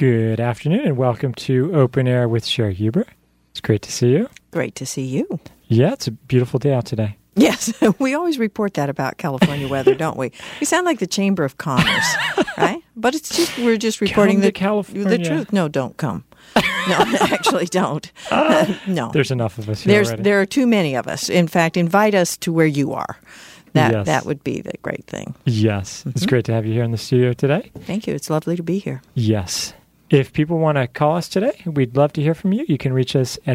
Good afternoon and welcome to Open Air with Sherry Huber. It's great to see you. Great to see you. Yeah, it's a beautiful day out today. Yes, we always report that about California weather, don't we? We sound like the Chamber of Commerce, right? But it's just we're just reporting the truth. No, don't come. No, actually don't. No. There's enough of us here already. There are too many of us. In fact, invite us to where you are. That would be the great thing. Yes. Mm-hmm. It's great to have you here in the studio today. Thank you. It's lovely to be here. Yes. If people want to call us today, we'd love to hear from you. You can reach us at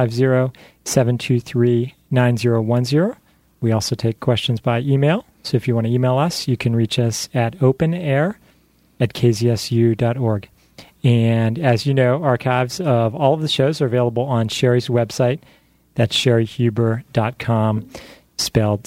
650-723-9010. We also take questions by email. So if you want to email us, you can reach us at openair@kzsu.org. And as you know, archives of all of the shows are available on Sherry's website. That's sherryhuber.com, spelled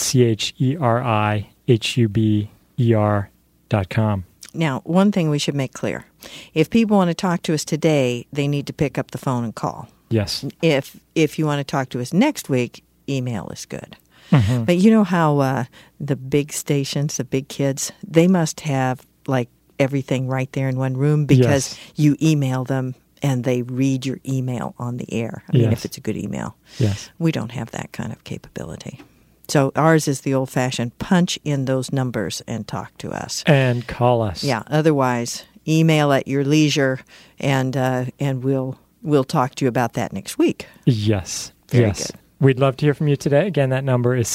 CHERIHUBER.com. Now, one thing we should make clear. If people want to talk to us today, they need to pick up the phone and call. Yes. If you want to talk to us next week, email is good. Mm-hmm. But you know how the big stations, the big kids, they must have like everything right there in one room because you email them and they read your email on the air. I mean, if it's a good email. Yes. We don't have that kind of capability. So ours is the old-fashioned punch in those numbers and talk to us. And call us. Yeah. Otherwise, email at your leisure, and we'll talk to you about that next week. Yes. Very yes. good. We'd love to hear from you today. Again, that number is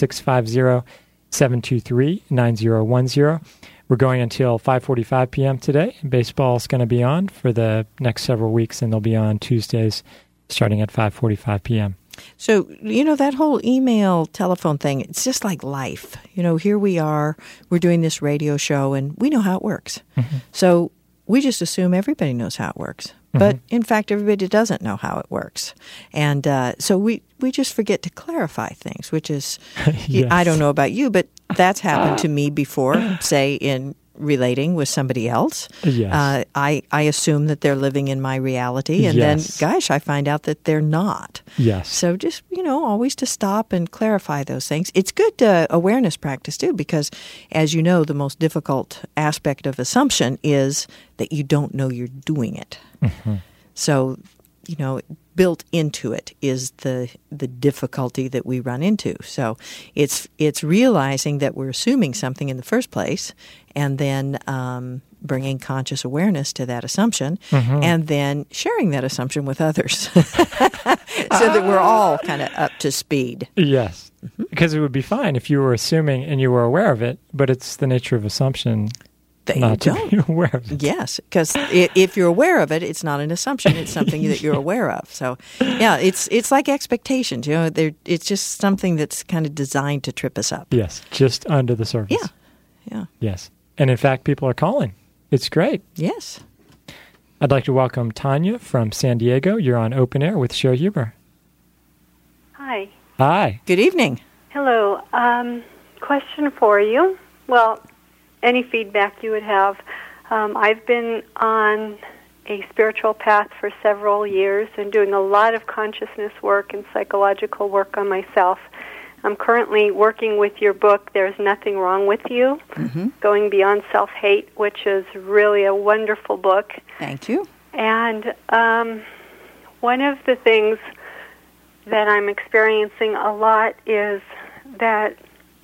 650-723-9010. We're going until 5:45 p.m. today. Baseball's going to be on for the next several weeks, and they'll be on Tuesdays starting at 5:45 p.m. So, you know, that whole email, telephone thing, it's just like life. You know, here we are, we're doing this radio show, and we know how it works. Mm-hmm. So we just assume everybody knows how it works. Mm-hmm. But, in fact, everybody doesn't know how it works. And so we just forget to clarify things, which is, I don't know about you, but that's happened to me before, say, in relating with somebody else. Yes. I assume that they're living in my reality, and then, gosh, I find out that they're not. Yes. So just, you know, always to stop and clarify those things. It's good awareness practice, too, because, as you know, the most difficult aspect of assumption is that you don't know you're doing it. Mm-hmm. So, you know, built into it is the difficulty that we run into. So it's realizing that we're assuming something in the first place, and then bringing conscious awareness to that assumption, and then sharing that assumption with others so that we're all kind of up to speed. Yes, because it would be fine if you were assuming and you were aware of it, but it's the nature of assumption not to be aware of it. Yes, because if you're aware of it, it's not an assumption. It's something that you're aware of. So, yeah, it's like expectations. You know, it's just something that's kind of designed to trip us up. Yes, just under the surface. Yeah. Yes. And in fact, people are calling. It's great. Yes. I'd like to welcome Tanya from San Diego. You're on Open Air with Sherry Huber. Hi. Hi. Good evening. Hello. Question for you. Well, any feedback you would have. I've been on a spiritual path for several years and doing a lot of consciousness work and psychological work on myself. I'm currently working with your book, There's Nothing Wrong With You, Going Beyond Self-Hate, which is really a wonderful book. Thank you. And one of the things that I'm experiencing a lot is that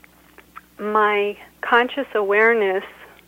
my conscious awareness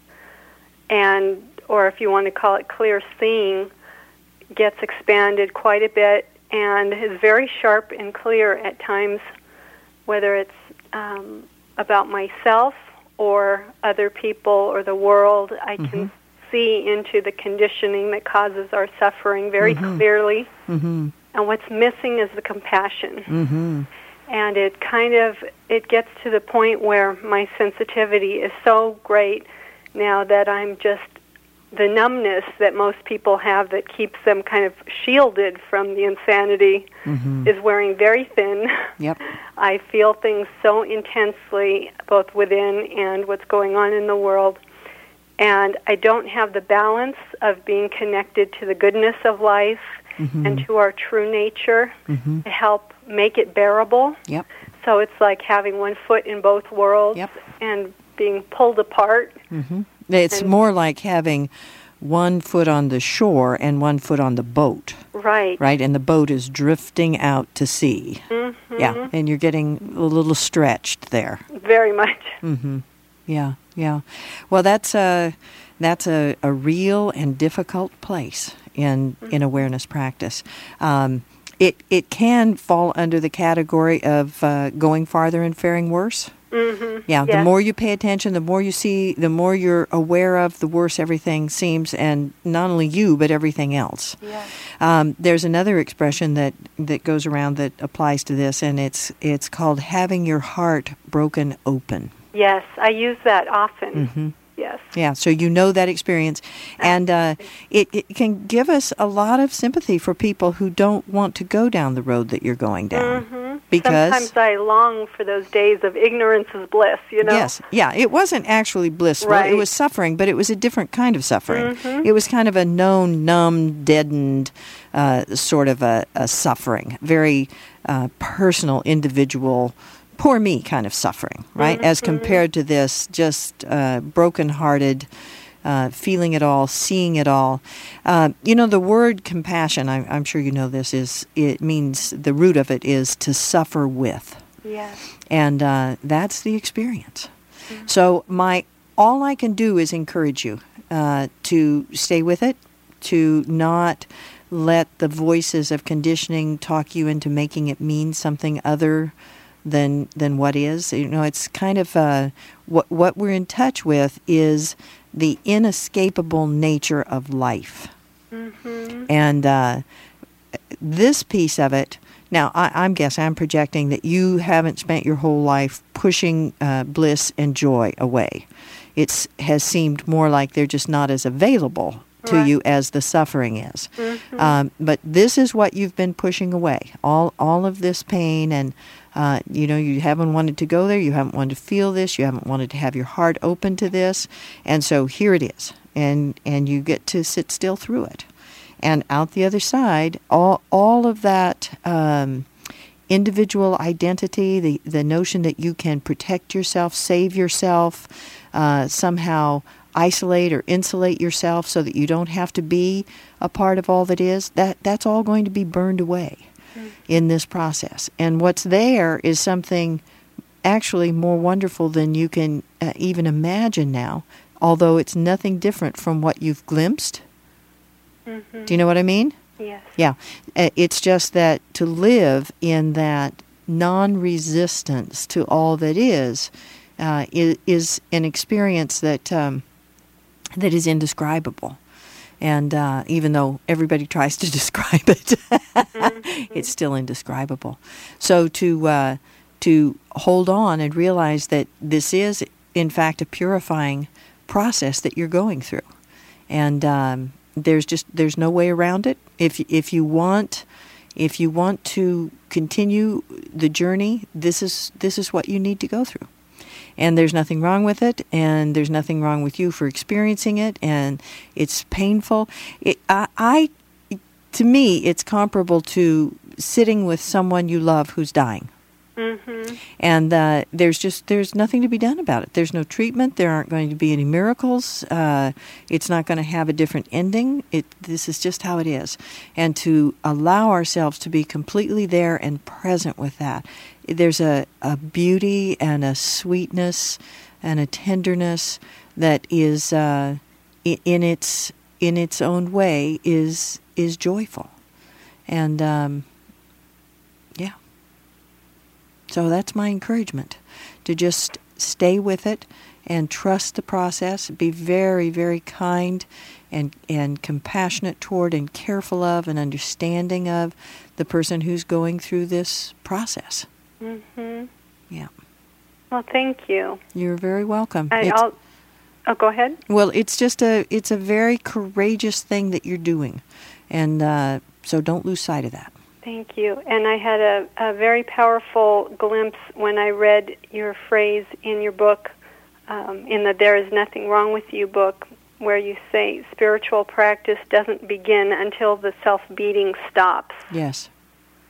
or if you want to call it clear seeing, gets expanded quite a bit and is very sharp and clear at times, whether it's about myself or other people or the world. I can see into the conditioning that causes our suffering very clearly. And what's missing is the compassion. And it gets to the point where my sensitivity is so great now that I'm just, the numbness that most people have that keeps them kind of shielded from the insanity is wearing very thin. Yep. I feel things so intensely, both within and what's going on in the world. And I don't have the balance of being connected to the goodness of life and to our true nature to help make it bearable. Yep. So it's like having one foot in both worlds and being pulled apart. It's more like having one foot on the shore and one foot on the boat. Right. Right, and the boat is drifting out to sea. Mm-hmm. Yeah, and you're getting a little stretched there. Very much. Mm-hmm. Yeah, yeah. Well, that's a real and difficult place in awareness practice. It can fall under the category of going farther and faring worse. Mm-hmm. Yeah, yes. The more you pay attention, the more you see, the more you're aware of, the worse everything seems, and not only you, but everything else. Yes. There's another expression that goes around that applies to this, and it's called having your heart broken open. Yes, I use that often. Mm-hmm. Yes. Yeah, so you know that experience. And it can give us a lot of sympathy for people who don't want to go down the road that you're going down. Mm-hmm. Because sometimes I long for those days of ignorance is bliss, you know? Yes, yeah, it wasn't actually blissful. Right. It was suffering, but it was a different kind of suffering. Mm-hmm. It was kind of a known, numb, deadened sort of a suffering, very personal, individual, poor me kind of suffering, right? Mm-hmm. As compared to this just broken-hearted, feeling it all, seeing it all. The word compassion, I'm sure you know this, it means, the root of it is to suffer with. Yes. And that's the experience. Mm-hmm. So all I can do is encourage you to stay with it, to not let the voices of conditioning talk you into making it mean something other than what is. It's kind of what we're in touch with is the inescapable nature of life. Mm-hmm. And this piece of it, now I'm projecting that you haven't spent your whole life pushing bliss and joy away. It has seemed more like they're just not as available to Right. you as the suffering is. Mm-hmm. But this is what you've been pushing away, all of this pain, and you haven't wanted to go there, you haven't wanted to feel this, you haven't wanted to have your heart open to this, and so here it is, and you get to sit still through it. And out the other side, all of that individual identity, the notion that you can protect yourself, save yourself, somehow isolate or insulate yourself so that you don't have to be a part of all that is, that's all going to be burned away in this process. And what's there is something actually more wonderful than you can even imagine now, although it's nothing different from what you've glimpsed. Mm-hmm. Do you know what I mean? Yes. Yeah. It's just that to live in that non-resistance to all that is an experience that is indescribable. And even though everybody tries to describe it, it's still indescribable. So to hold on and realize that this is, in fact, a purifying process that you're going through. And there's no way around it. If you want to continue the journey, this is what you need to go through. And there's nothing wrong with it, and there's nothing wrong with you for experiencing it, and it's painful. To me, it's comparable to sitting with someone you love who's dying. Mm-hmm. And there's nothing to be done about it. There's no treatment. There aren't going to be any miracles. It's not going to have a different ending. This is just how it is. And to allow ourselves to be completely there and present with that, there's a beauty and a sweetness and a tenderness that is in its own way is joyful. And yeah. So that's my encouragement, to just stay with it and trust the process, be very, very kind and compassionate toward and careful of and understanding of the person who's going through this process. Mm-hmm. Yeah. Well, thank you. You're very welcome. Go ahead. Well, it's a very courageous thing that you're doing, and so don't lose sight of that. Thank you. And I had a very powerful glimpse when I read your phrase in your book, in the There Is Nothing Wrong With You book, where you say spiritual practice doesn't begin until the self-beating stops. Yes.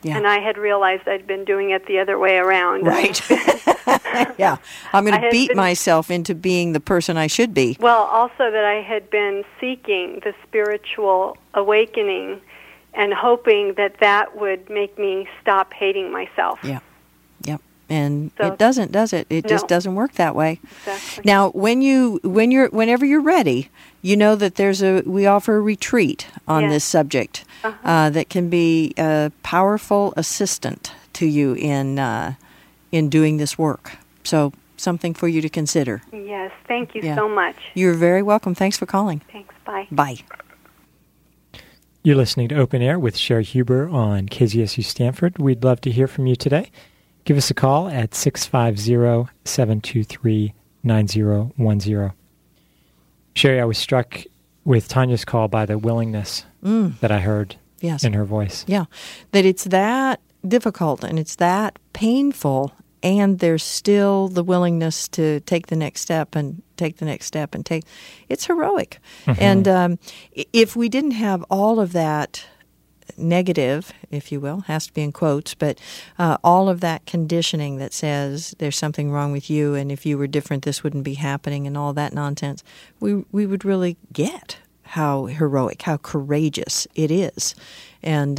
Yeah. And I had realized I'd been doing it the other way around. Right. Yeah. I'm going to beat myself into being the person I should be. Well, also that I had been seeking the spiritual awakening and hoping that that would make me stop hating myself. Yeah. Yep. And So- it doesn't, does it? It just No. doesn't work that way. Exactly. Now, whenever you're ready, you know that we offer a retreat on Yes. this subject that can be a powerful assistant to you in doing this work. So, something for you to consider. Yes, thank you Yeah. so much. You're very welcome. Thanks for calling. Thanks, bye. Bye. You're listening to Open Air with Sherry Huber on KZSU Stanford. We'd love to hear from you today. Give us a call at 650-723-9010. Sherry, I was struck with Tanya's call by the willingness that I heard Yes. in her voice. Yeah. That it's that difficult and it's that painful, and there's still the willingness to take the next step and take the next step and take. It's heroic. And if we didn't have all of that negative, if you will, has to be in quotes, but all of that conditioning that says there's something wrong with you, and if you were different, this wouldn't be happening, and all that nonsense, we would really get how heroic, how courageous it is. And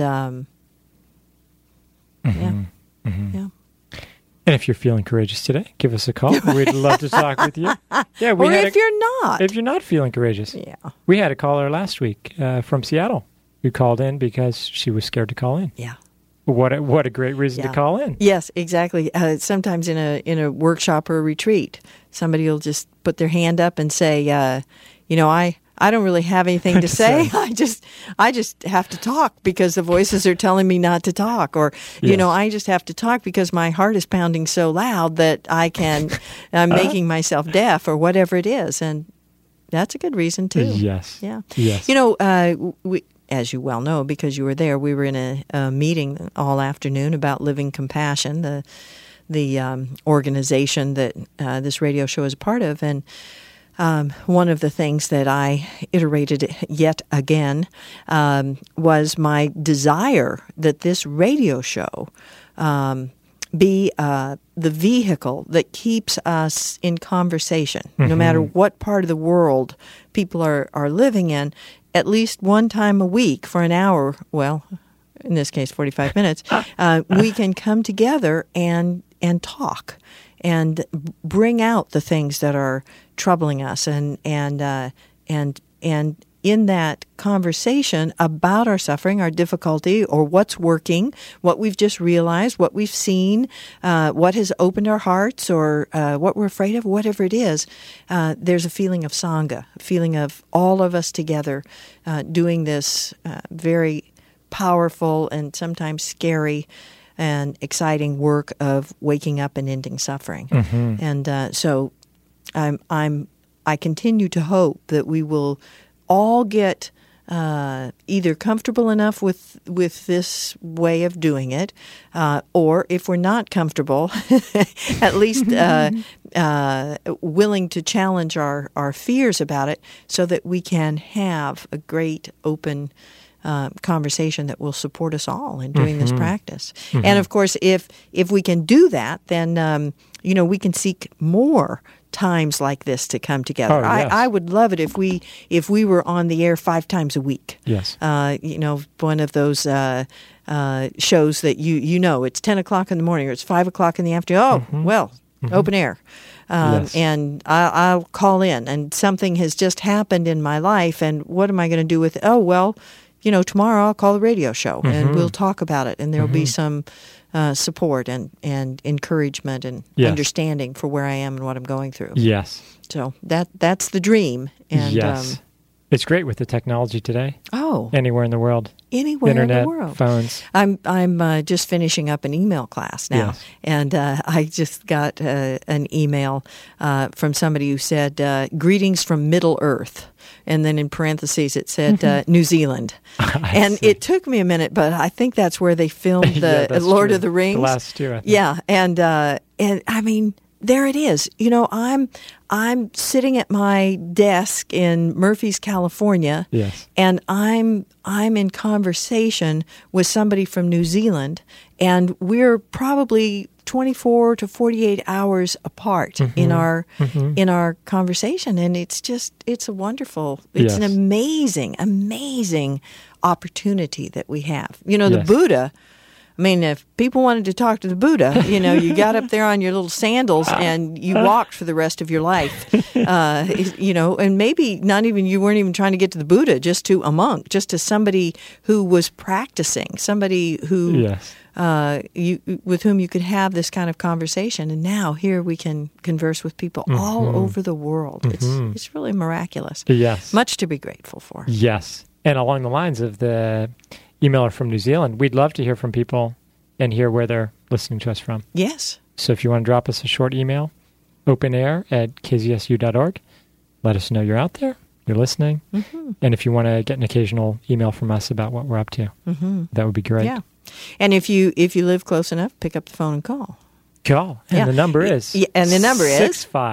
yeah. And if you're feeling courageous today, give us a call. We'd love to talk with you. Yeah, Or if you're not. If you're not feeling courageous. Yeah. We had a caller last week from Seattle who called in because she was scared to call in. Yeah. What a great reason to call in. Yes, exactly. Sometimes in a workshop or a retreat, somebody will just put their hand up and say, I don't really have anything to say. I just have to talk because the voices are telling me not to talk, or I just have to talk because my heart is pounding so loud that I'm making myself deaf, or whatever it is, and that's a good reason too. Yes. Yeah. Yes. We, as you well know, because you were there, we were in a meeting all afternoon about Living Compassion, the organization that this radio show is a part of, and one of the things that I iterated yet again was my desire that this radio show be the vehicle that keeps us in conversation, no matter what part of the world people are living in, at least one time a week for an hour, well, in this case 45 minutes, we can come together and talk and bring out the things that are troubling us, and in that conversation about our suffering, our difficulty, or what's working, what we've just realized, what we've seen, what has opened our hearts, or what we're afraid of, whatever it is, there's a feeling of Sangha, a feeling of all of us together doing this very powerful and sometimes scary and exciting work of waking up and ending suffering. And so I continue to hope that we will all get either comfortable enough with this way of doing it, or if we're not comfortable, at least willing to challenge our fears about it, so that we can have a great open conversation that will support us all in doing this practice. And of course, if we can do that, then we can seek more times like this to come together. Oh, yes. I would love it if we were on the air 5 times a week. Yes. One of those shows that it's 10 o'clock in the morning or it's 5 o'clock in the afternoon. Open air. Yes. And I'll call in, and something has just happened in my life, and what am I going to do with it? Tomorrow I'll call the radio show and we'll talk about it, and there'll be some support and encouragement and understanding for where I am and what I'm going through. Yes. So that's the dream. And yes. It's great with the technology today. Oh, Anywhere in the world. Anywhere Internet, in the world. Phones. I'm just finishing up an email class now, Yes. and I just got an email from somebody who said, "Greetings from Middle Earth," and then in parentheses it said New Zealand. And see. it took me a minute, but I think that's where they filmed Yeah, the that's Lord true. of the Rings. The last two, I think. Yeah, and I mean, there it is. I'm sitting at my desk in Murphy's, California, Yes. and I'm in conversation with somebody from New Zealand, and we're probably 24 to 48 hours apart in our conversation, and it's a wonderful, it's an amazing opportunity that we have. You know, the Buddha. I mean, if people wanted to talk to the Buddha, you know, you got up there on your little sandals and you walked for the rest of your life, you know, and maybe not even, you weren't even trying to get to the Buddha, just to a monk, just to somebody who was practicing, somebody who, with whom you could have this kind of conversation. And now here we can converse with people all over the world. It's really miraculous. Yes. Much to be grateful for. Yes. And along the lines of the emailer from New Zealand, we'd love to hear from people and hear where they're listening to us from. Yes. So if you want to drop us a short email, openair@kzsu.org. Let us know you're out there, you're listening. And if you want to get an occasional email from us about what we're up to, that would be great. Yeah. And if you live close enough, pick up the phone and call. Call. And the number is? Yeah, and the number is?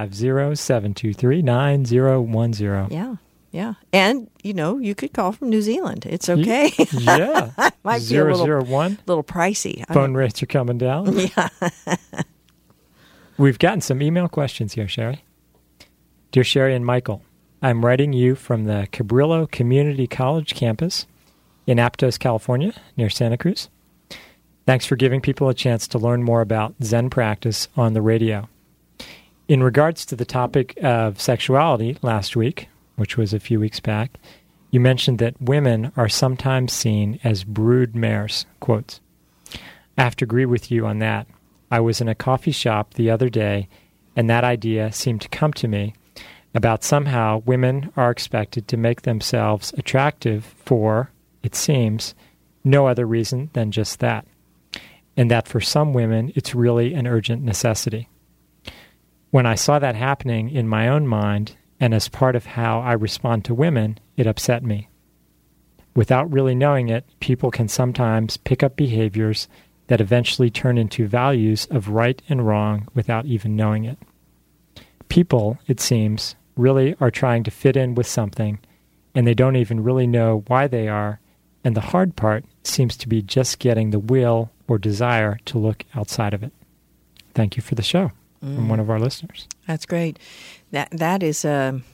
650-723-9010. Yeah. Yeah. And, you know, you could call from New Zealand. It's okay. Yeah. Might be a 001. little pricey. Phone rates are coming down. Yeah. We've gotten some email questions here, Sherry. Dear Sherry and Michael, I'm writing you from the Cabrillo Community College campus in Aptos, California, near Santa Cruz. Thanks for giving people a chance to learn more about Zen practice on the radio. In regards to the topic of sexuality last week, which was a few weeks back, you mentioned that women are sometimes seen as brood mares, quotes. I have to agree with you on that. I was in a coffee shop the other day, and that idea seemed to come to me about somehow women are expected to make themselves attractive for, it seems, no other reason than just that, and that for some women it's really an urgent necessity. When I saw that happening in my own mind, and as part of how I respond to women, it upset me. Without really knowing it, people can sometimes pick up behaviors that eventually turn into values of right and wrong without even knowing it. People, it seems, really are trying to fit in with something, and they don't even really know why they are, and the hard part seems to be just getting the will or desire to look outside of it. Thank you for the show, from one of our listeners. That's great. That is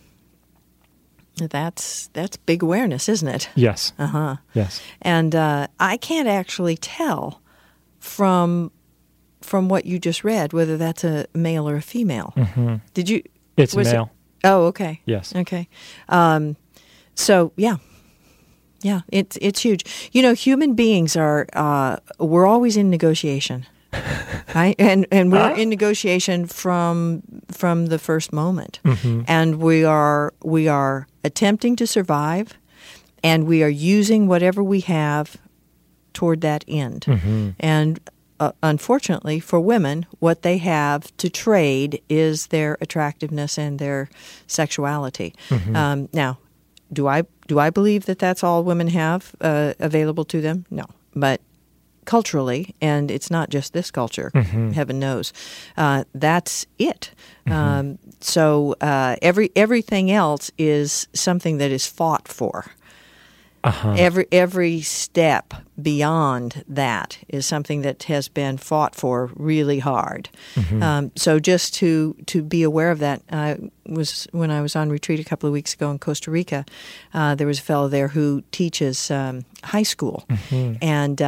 that's big awareness, isn't it? Yes. Yes. And I can't actually tell from what you just read whether that's a male or a female. Did you? It's a male. Oh, okay. Yes. Okay. So yeah, it's huge. You know, human beings are we're always in negotiation. Right? And we're in negotiation from the first moment. And we are attempting to survive, and we are using whatever we have toward that end. And unfortunately for women, what they have to trade is their attractiveness and their sexuality. Now, do I believe that that's all women have available to them? No. But culturally, and it's not just this culture, heaven knows, that's it. So everything else is something that is fought for. Every step beyond that is something that has been fought for really hard. So just to be aware of that, when I was on retreat a couple of weeks ago in Costa Rica, there was a fellow there who teaches high school, and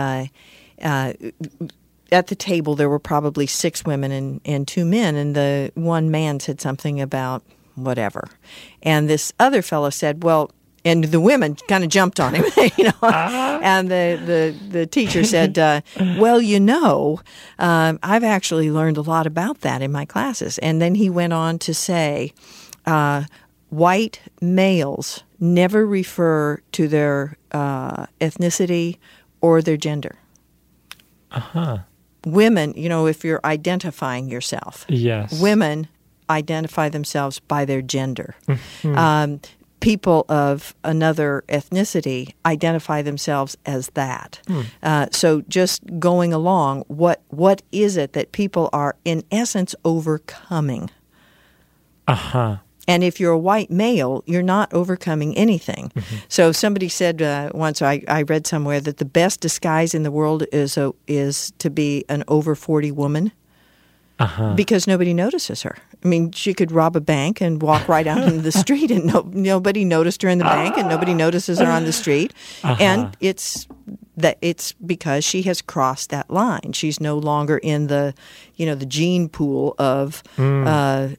at the table there were probably 6 women and 2 men, and the one man said something about whatever, and this other fellow said, well, and the women kind of jumped on him, you know, and the teacher said, well, you know, I've actually learned a lot about that in my classes. And then he went on to say, white males never refer to their ethnicity or their gender. Women, you know, if you're identifying yourself, women identify themselves by their gender. People of another ethnicity identify themselves as that. So just going along, what is it that people are in essence overcoming? Uh-huh. And if you're a white male, you're not overcoming anything. Mm-hmm. So somebody said once, I read somewhere, that the best disguise in the world is to be an over 40 woman. Uh-huh. Because nobody notices her. I mean, she could rob a bank and walk right out into the street, and nobody noticed her in the bank, and nobody notices her on the street. Uh-huh. And it's because she has crossed that line. She's no longer in the gene pool of the.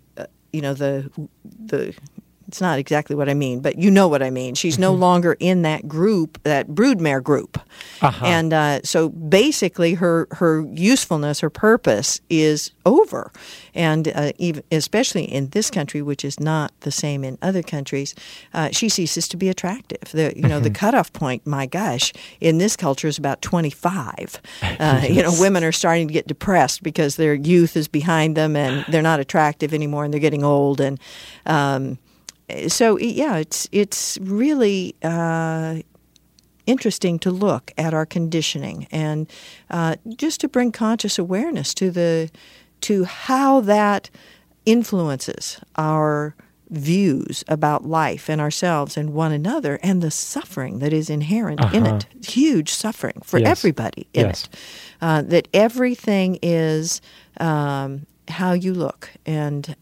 It's not exactly what I mean, but you know what I mean. She's no longer in that group, that broodmare group. Uh-huh. And so basically her usefulness, her purpose is over. And even especially in this country, which is not the same in other countries, she ceases to be attractive. The cutoff point, my gosh, in this culture is about 25. Yes. Women are starting to get depressed because their youth is behind them and they're not attractive anymore and they're getting old. And so, yeah, it's really interesting to look at our conditioning and just to bring conscious awareness to how that influences our views about life and ourselves and one another and the suffering that is inherent in it. Huge suffering for everybody in it. That everything is how you look and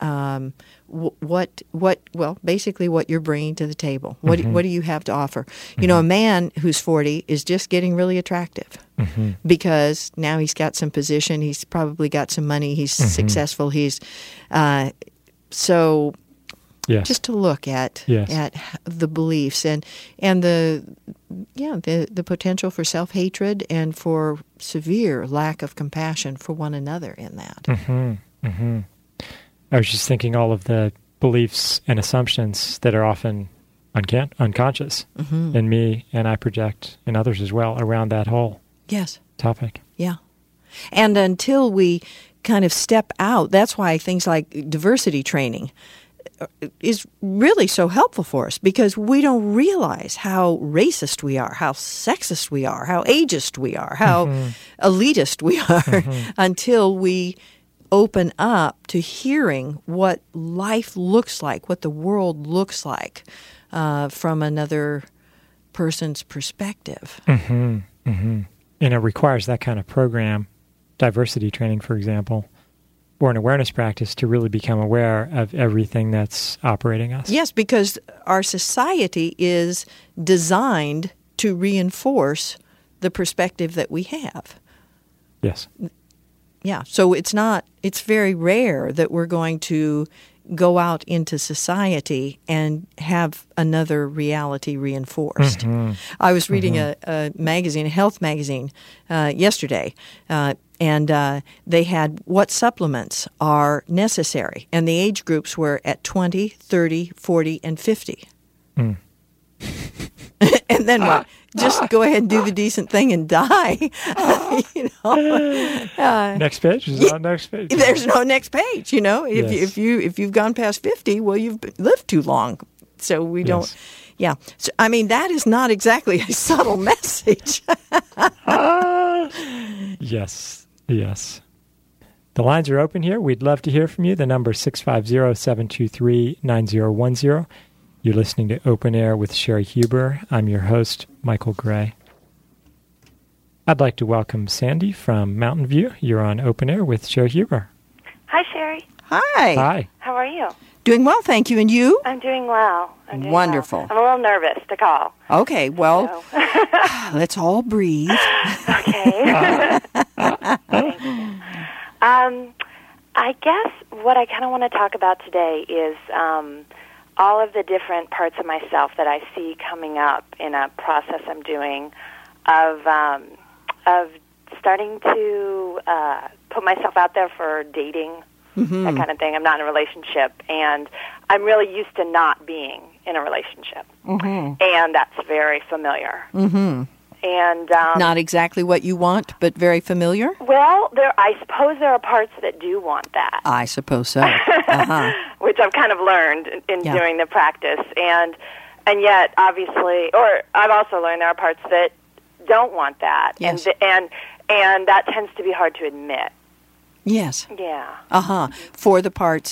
basically what you're bringing to the table. What do you have to offer? A man who's 40 is just getting really attractive because now he's got some position, he's probably got some money, he's successful, he's so just to look at the beliefs and the potential for self-hatred and for severe lack of compassion for one another in that. I was just thinking all of the beliefs and assumptions that are often unconscious in me, and I project in others as well around that whole topic. Yeah. And until we kind of step out, that's why things like diversity training is really so helpful for us, because we don't realize how racist we are, how sexist we are, how ageist we are, how elitist we are until we open up to hearing what life looks like, what the world looks like from another person's perspective. And it requires that kind of program, diversity training, for example, or an awareness practice to really become aware of everything that's operating us. Yes, because our society is designed to reinforce the perspective that we have. Yes. Yeah, so it's very rare that we're going to go out into society and have another reality reinforced. I was reading a magazine, a health magazine, yesterday, and they had what supplements are necessary, and the age groups were at 20, 30, 40, and 50. And then what? Just go ahead and do the decent thing and die. Next page? Is it on next page? There's no next page. If you've gone past 50, well, you've lived too long. So we don't. Yeah. So, I mean, that is not exactly a subtle message. Yes. The lines are open here. We'd love to hear from you. The number is 650-723-9010. You're listening to Open Air with Sherry Huber. I'm your host, Michael Gray. I'd like to welcome Sandy from Mountain View. You're on Open Air with Sherry Huber. Hi, Sherry. Hi. How are you? Doing well, thank you. And you? I'm doing well. Wonderful. I'm a little nervous to call. Okay, well, let's all breathe. Okay. Thank you. I guess what I kind of want to talk about today is all of the different parts of myself that I see coming up in a process I'm doing of starting to put myself out there for dating, that kind of thing. I'm not in a relationship, and I'm really used to not being in a relationship, and that's very familiar. And not exactly what you want, but very familiar? Well, I suppose there are parts that do want that. I suppose so. Which I've kind of learned in doing the practice. And yet, obviously, or I've also learned there are parts that don't want that. Yes. And that tends to be hard to admit. Yes. Yeah. For the parts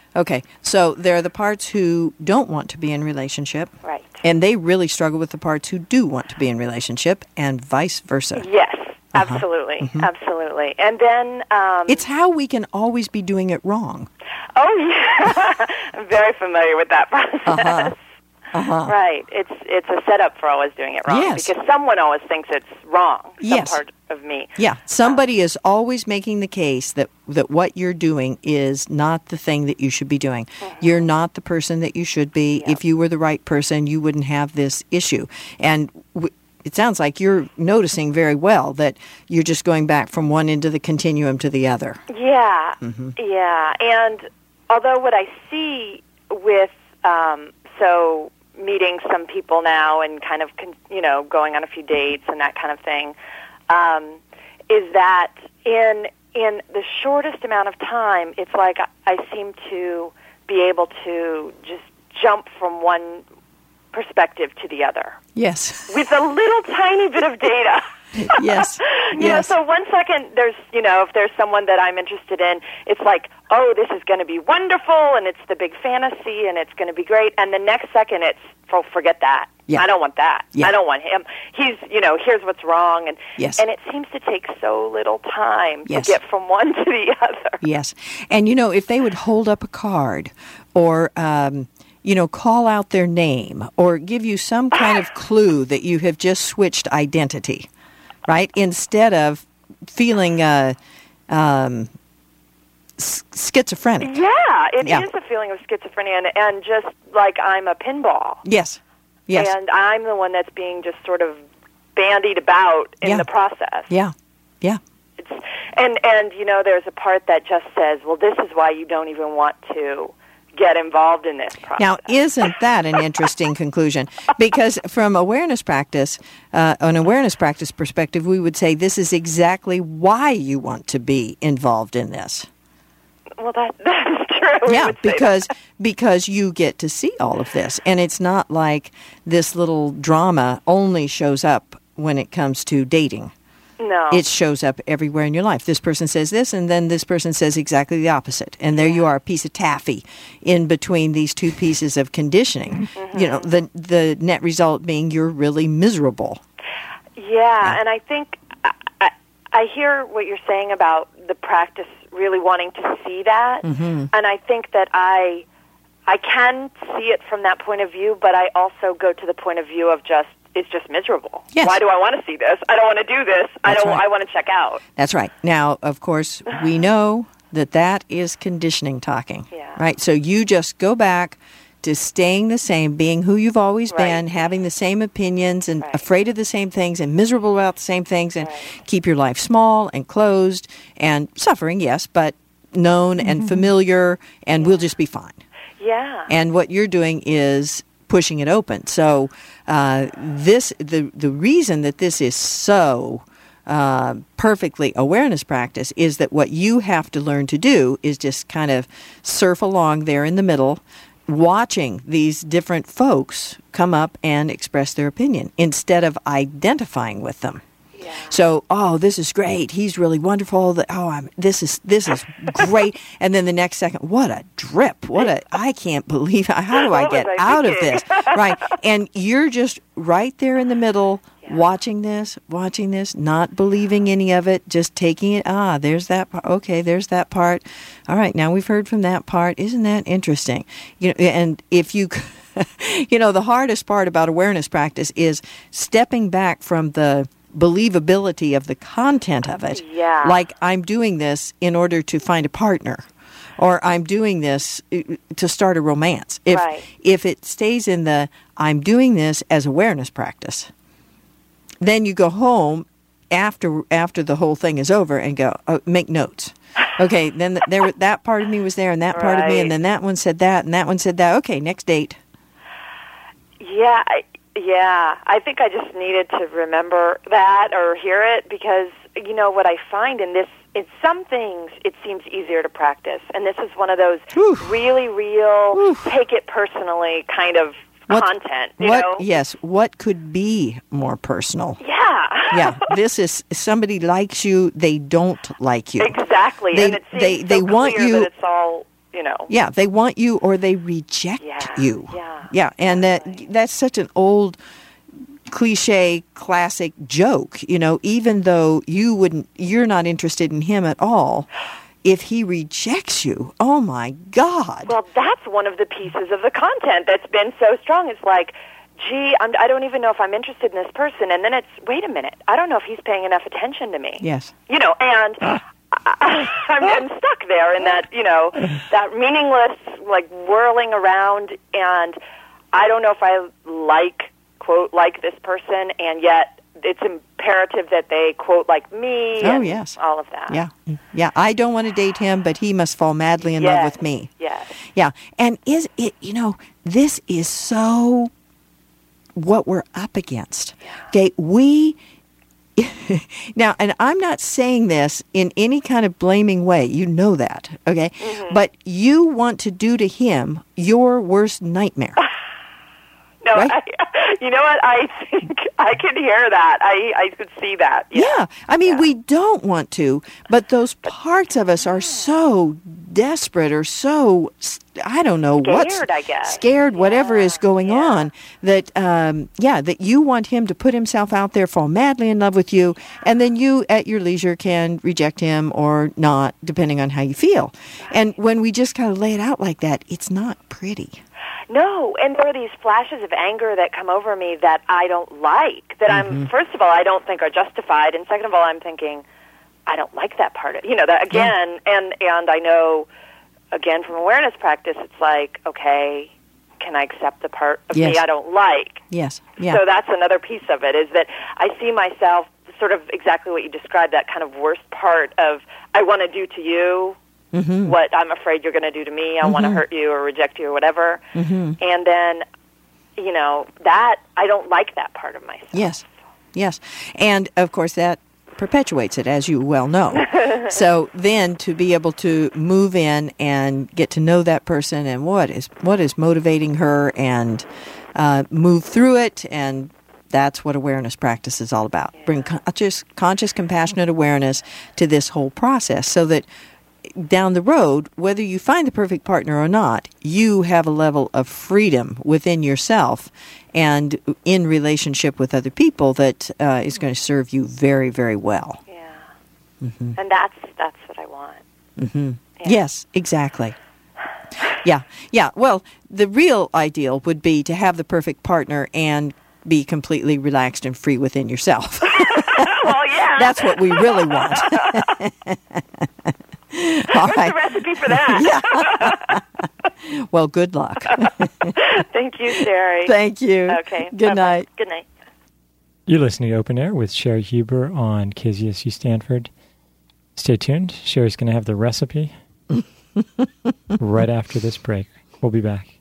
Okay, so there are the parts who don't want to be in relationship. Right. And they really struggle with the parts who do want to be in relationship, and vice versa. Yes, absolutely, absolutely. And then... it's how we can always be doing it wrong. Oh, yeah. I'm very familiar with that process. Right. It's a setup for always doing it wrong. Yes. Because someone always thinks it's wrong. Some Yes. part of me. Yeah, somebody is always making the case that what you're doing is not the thing that you should be doing. You're not the person that you should be. If you were the right person, you wouldn't have this issue. And it sounds like you're noticing very well that you're just going back from one end of the continuum to the other. Yeah, yeah. And although what I see with, so meeting some people now and kind of, going on a few dates and that kind of thing, is that in the shortest amount of time, it's like I seem to be able to just jump from one perspective to the other. Yes. With a little tiny bit of data. Yes. You know, so 1 second there's, if there's someone that I'm interested in, it's like, oh, this is going to be wonderful, and it's the big fantasy, and it's going to be great. And the next second it's, oh, forget that. Yeah. I don't want that. Yeah. I don't want him. He's, here's what's wrong. And Yes. and it seems to take so little time Yes. to get from one to the other. Yes. And, if they would hold up a card or, call out their name or give you some kind of clue that you have just switched identity, right? Instead of feeling schizophrenic. Yeah, it is a feeling of schizophrenia and just like I'm a pinball. Yes. Yes. And I'm the one that's being just sort of bandied about in the process. Yeah. Yeah. And there's a part that just says, well, this is why you don't even want to get involved in this process. Now, isn't that an interesting conclusion? Because from an awareness practice perspective, we would say this is exactly why you want to be involved in this. Well, that is true. Yeah, because you get to see all of this. And it's not like this little drama only shows up when it comes to dating. No. It shows up everywhere in your life. This person says this, and then this person says exactly the opposite. And there you are, a piece of taffy in between these two pieces of conditioning. The net result being you're really miserable. Yeah, and I think I hear what you're saying about the practice really wanting to see that. And I think that I can see it from that point of view, but I also go to the point of view of it's just miserable. Yes. Why do I want to see this? I don't want to do this. That's right. I want to check out. That's right. Now, of course, we know that is conditioning talking. Yeah. Right? So you just go back to staying the same, being who you've always been, having the same opinions and afraid of the same things and miserable about the same things, and keep your life small and closed and suffering, yes, but known and familiar, and we'll just be fine. Yeah. And what you're doing is pushing it open. So the reason that this is so perfectly awareness practice is that what you have to learn to do is just kind of surf along there in the middle, watching these different folks come up and express their opinion instead of identifying with them. Yeah. So, this is great. He's really wonderful. This is great. And then the next second, what a drip. I can't believe it. How do I get out of this? Right. And you're just right there in the middle, watching this, not believing any of it, just taking it. There's that part. Okay, there's that part. All right, now we've heard from that part. Isn't that interesting? And if you, the hardest part about awareness practice is stepping back from the believability of the content of it. Yeah. Like, I'm doing this in order to find a partner, or I'm doing this to start a romance. If it stays in the I'm doing this as awareness practice, then you go home after the whole thing is over and go, make notes. Okay, then that part of me was there, and that part of me, and then that one said that, and that one said that. Okay, next date. Yeah, I think I just needed to remember that or hear it because, what I find in some things it seems easier to practice. And this is one of those really real, take it personally kind of content. Yes, what could be more personal? Yeah. Yeah, this is somebody likes you, they don't like you. Exactly. And it seems they so want clear you. that it's all, Yeah, they want you or they reject you. Yeah, and that's such an old cliche classic joke, even though you're not interested in him at all. If he rejects you, oh my God. Well, that's one of the pieces of the content that's been so strong. It's like, gee, I don't even know if I'm interested in this person. And then it's, wait a minute, I don't know if he's paying enough attention to me. Yes. And I'm stuck there in that, that meaningless, whirling around. And I don't know if I quote, like this person, and yet it's imperative that they, quote, like me. Oh, and yes. all of that. Yeah. Yeah. I don't want to date him, but he must fall madly in love with me. Yes. Yeah. And is it, this is so what we're up against. Okay. Now, and I'm not saying this in any kind of blaming way. You know that. Okay. Mm-hmm. But you want to do to him your worst nightmare. No, right? You know what? I think I can hear that. I could see that. Yeah. I mean, we don't want to, but those parts of us are so desperate or so, I don't know, scared, whatever is going on, that, that you want him to put himself out there, fall madly in love with you, and then you, at your leisure, can reject him or not, depending on how you feel. And when we just kind of lay it out like that, it's not pretty. No, and there are these flashes of anger that come over me that I don't like, that I'm, first of all, I don't think are justified, and second of all, I'm thinking, I don't like that part of that again, and I know, again, from awareness practice, it's like, okay, can I accept the part of me I don't like? Yes. Yeah. So that's another piece of it, is that I see myself sort of exactly what you described, that kind of worst part of, I want to do to you what I'm afraid you're going to do to me. I want to hurt you or reject you or whatever. And then, that, I don't like that part of myself. Yes. Yes. And, of course, that perpetuates it, as you well know. So then to be able to move in and get to know that person and what is motivating her and move through it, and that's what awareness practice is all about. Bring conscious, compassionate awareness to this whole process so that down the road, whether you find the perfect partner or not, you have a level of freedom within yourself and in relationship with other people that is going to serve you very, very well. Yeah. And that's what I want. Yeah. Yes, exactly. Yeah. Well, the real ideal would be to have the perfect partner and be completely relaxed and free within yourself. Well, yeah. That's what we really want. What's the recipe for that? Yeah. Well, good luck. Thank you, Sherry. Thank you. Okay. Good night. Good night. You're listening to Open Air with Sherry Huber on KZSU Stanford. Stay tuned. Sherry's going to have the recipe right after this break. We'll be back.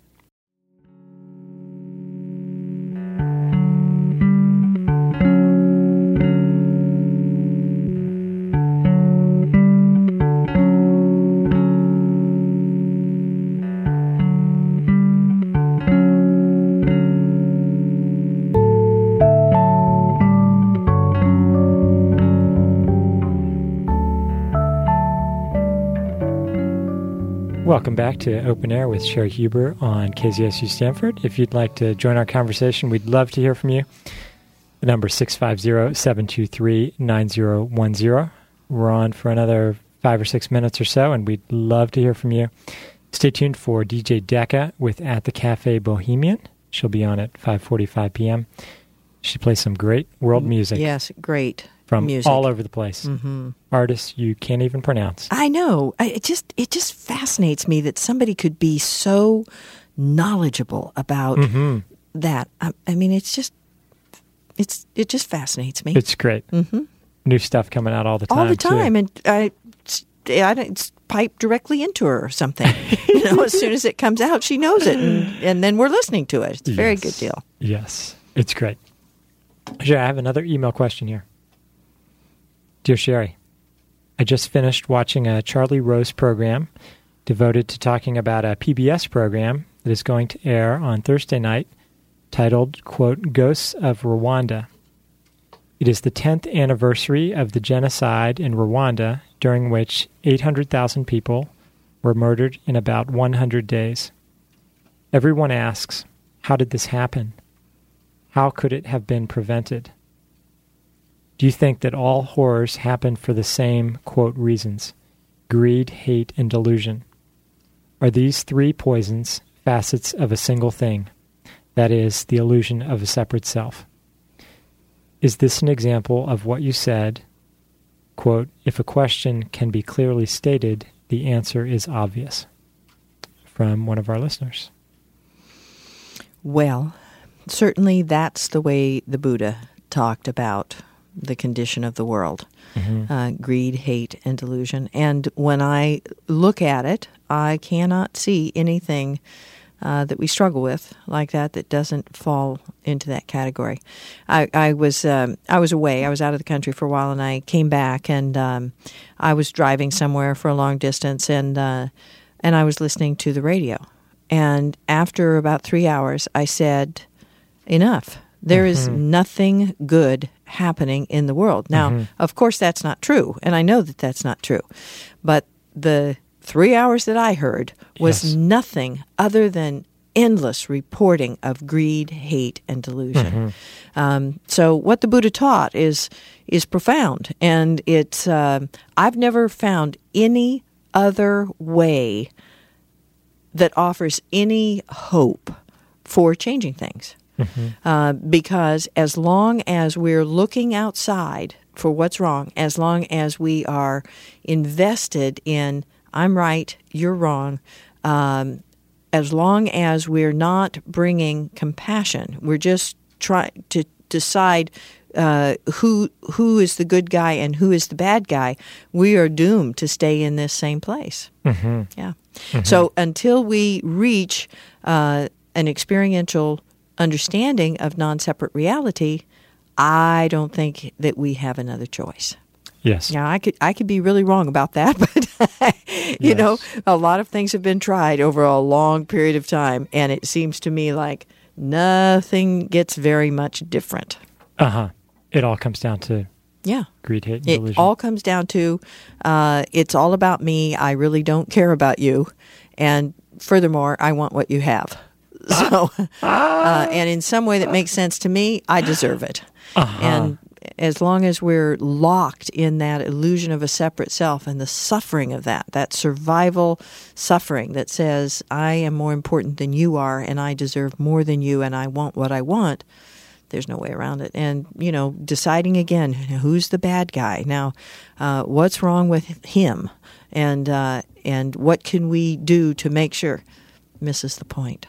Welcome back to Open Air with Sherry Huber on KZSU Stanford. If you'd like to join our conversation, we'd love to hear from you. The number is 650-723-9010. We're on for another 5 or 6 minutes or so, and we'd love to hear from you. Stay tuned for DJ Decca with At the Cafe Bohemian. She'll be on at 5:45 p.m. She plays some great world music. Yes, great from music. All over the place. Artists you can't even pronounce. I know. It just fascinates me that somebody could be so knowledgeable about that. I mean, it just fascinates me. It's great. New stuff coming out all the time. All the time, too. And it's piped directly into her or something. As soon as it comes out, she knows it, and then we're listening to it. It's a very good deal. Yes, it's great. Sherry, I have another email question here. Dear Sherry, I just finished watching a Charlie Rose program devoted to talking about a PBS program that is going to air on Thursday night titled, quote, Ghosts of Rwanda. It is the 10th anniversary of the genocide in Rwanda, during which 800,000 people were murdered in about 100 days. Everyone asks, how did this happen? How could it have been prevented? Do you think that all horrors happen for the same, quote, reasons? Greed, hate, and delusion. Are these three poisons facets of a single thing? That is, the illusion of a separate self. Is this an example of what you said, quote, if a question can be clearly stated, the answer is obvious? From one of our listeners. Well, certainly that's the way the Buddha talked about the condition of the world. Greed, hate, and delusion. And when I look at it, I cannot see anything that we struggle with like that doesn't fall into that category. I was away. I was out of the country for a while, and I came back, and I was driving somewhere for a long distance, and I was listening to the radio. And after about 3 hours, I said, enough. There is nothing good happening in the world. Now, of course, that's not true, and I know that that's not true. But the 3 hours that I heard was nothing other than endless reporting of greed, hate, and delusion. So what the Buddha taught is profound, and it's I've never found any other way that offers any hope for changing things. Because as long as we're looking outside for what's wrong, as long as we are invested in I'm right, you're wrong, as long as we're not bringing compassion, we're just trying to decide who is the good guy and who is the bad guy, we are doomed to stay in this same place. Yeah. So until we reach an experiential understanding of non-separate reality, I don't think that we have another choice. Yes. Now, I could be really wrong about that, but you know, a lot of things have been tried over a long period of time, and it seems to me like nothing gets very much different. It all comes down to greed, hate, and delusion. It all comes down to it's all about me. I really don't care about you, and furthermore, I want what you have. So, and in some way that makes sense to me, I deserve it. And as long as we're locked in that illusion of a separate self and the suffering of that survival suffering that says, I am more important than you are, and I deserve more than you, and I want what I want, there's no way around it. And, you know, deciding again, who's the bad guy? Now, what's wrong with him? And what can we do to make sure? Misses the point.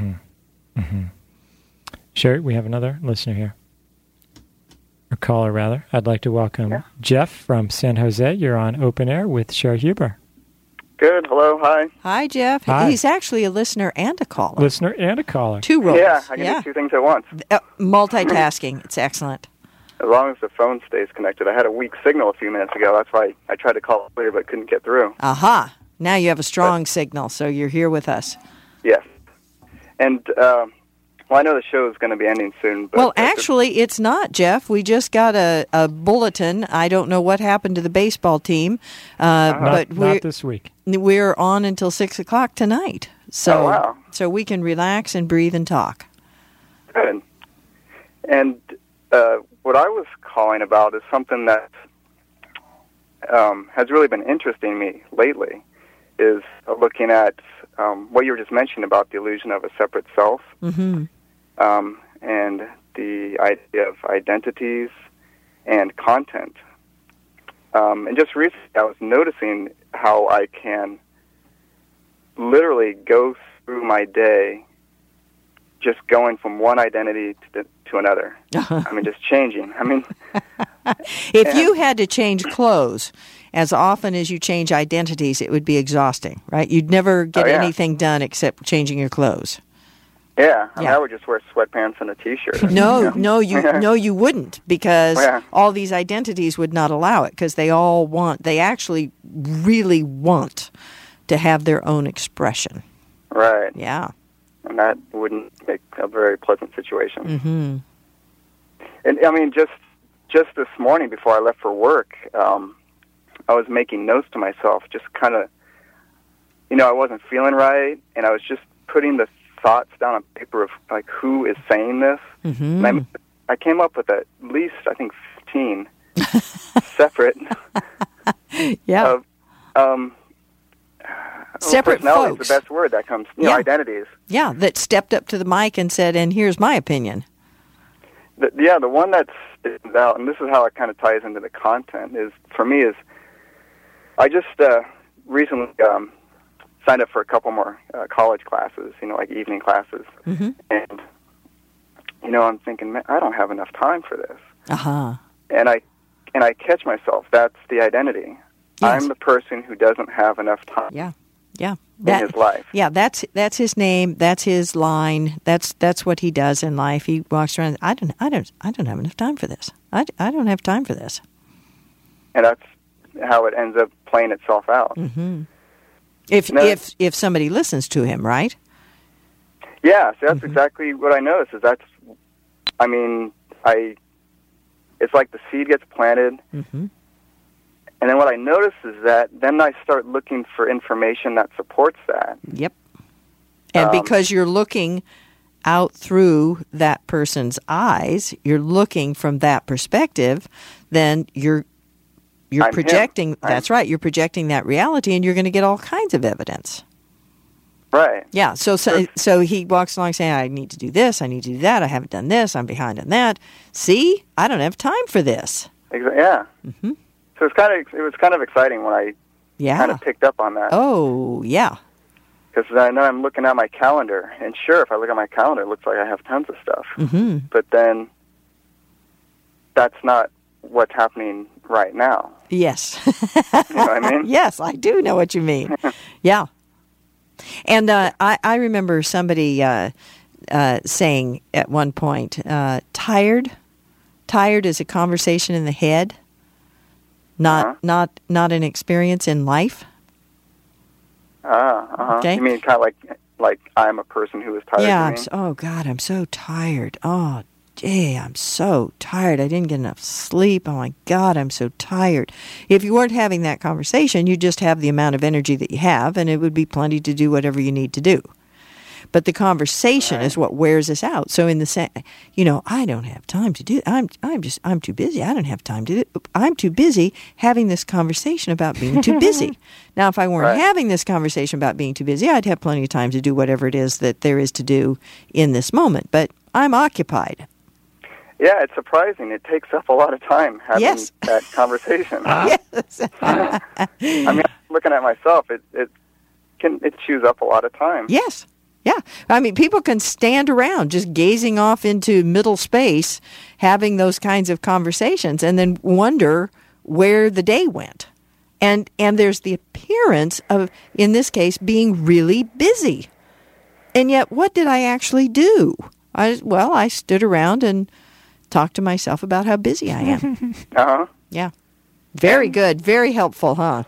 Sherry, we have another listener here. Or caller, rather. I'd like to welcome Jeff from San Jose. You're on Open Air with Sherry Huber. Good. Hello. Hi. Hi, Jeff. Hi. He's actually a listener and a caller. Listener and a caller. Two roles. Yeah, I can do two things at once. Multitasking. It's excellent. As long as the phone stays connected. I had a weak signal a few minutes ago. That's why I tried to call earlier but couldn't get through. Aha. Now you have a strong signal, so you're here with us. Yes. And, well, I know the show is going to be ending soon. But well, actually, it's not, Jeff. We just got a bulletin. I don't know what happened to the baseball team, but not this week. We're on until 6 o'clock tonight. So, so we can relax and breathe and talk. Good. And what I was calling about is something that has really been interesting me lately, is looking at what you were just mentioning about the illusion of a separate self, and the idea of identities and content. And just recently I was noticing how I can literally go through my day just going from one identity to another. I mean, just changing. I mean, if you had to change clothes as often as you change identities, it would be exhausting, right? You'd never get anything done except changing your clothes. Yeah, I mean, I would just wear sweatpants and a T-shirt. No, you wouldn't, because all these identities would not allow it, because they actually really want to have their own expression. Right. Yeah. And that wouldn't make a very pleasant situation. And I mean, just this morning before I left for work, I was making notes to myself, just kind of, I wasn't feeling right, and I was just putting the thoughts down on paper of like who is saying this. Mm-hmm. And I came up with at least, I think, 15 separate yeah. Separate personality folks. is the best word that comes. Identities. Yeah, that stepped up to the mic and said, "And here's my opinion." The one that stands out, and this is how it kind of ties into the content, is for me is I just recently signed up for a couple more college classes, like evening classes, Mm-hmm. and I'm thinking, man, I don't have enough time for this. Uh-huh. And I catch myself. That's the identity. Yes. I'm the person who doesn't have enough time. Yeah. In his life. Yeah, that's his name. That's his line. That's what he does in life. He walks around. I don't have enough time for this. I don't have time for this. And that's how it ends up playing itself out. Mm-hmm. If somebody listens to him, right? Yeah, so that's Mm-hmm. exactly what I noticed. It's like the seed gets planted. Mm-hmm. And then what I notice is that then I start looking for information that supports that. Yep. And because you're looking out through that person's eyes, you're looking from that perspective, then you're projecting. That's right. You're projecting that reality, and you're going to get all kinds of evidence. Right. Yeah. So he walks along saying, "I need to do this. I need to do that. I haven't done this. I'm behind on that. See, I don't have time for this." Yeah. Mm-hmm. So it was kind of exciting when I kind of picked up on that. Oh, yeah. Because then I'm looking at my calendar, and sure, if I look at my calendar, it looks like I have tons of stuff. Mm-hmm. But then that's not what's happening right now. Yes. You know what I mean? Yes, I do know what you mean. Yeah. And I remember somebody saying at one point, tired is a conversation in the head, not an experience in life. Okay. You mean kind of like I'm a person who is tired? Yeah. Oh God, I'm so tired. Oh, gee, I'm so tired. I didn't get enough sleep. Oh my God, I'm so tired. If you weren't having that conversation, you'd just have the amount of energy that you have, and it would be plenty to do whatever you need to do. But the conversation is what wears us out. So in the sense, I don't have time to do it. I'm too busy. I don't have time to do it. I'm too busy having this conversation about being too busy. Now, if I weren't having this conversation about being too busy, I'd have plenty of time to do whatever it is that there is to do in this moment. But I'm occupied. Yeah, it's surprising. It takes up a lot of time having that conversation. Yes. I mean, looking at myself, it chews up a lot of time. Yes. Yeah. I mean, people can stand around just gazing off into middle space, having those kinds of conversations, and then wonder where the day went. And there's the appearance of, in this case, being really busy. And yet, what did I actually do? I stood around and talked to myself about how busy I am. Uh-huh. Yeah. Very good. Very helpful, huh?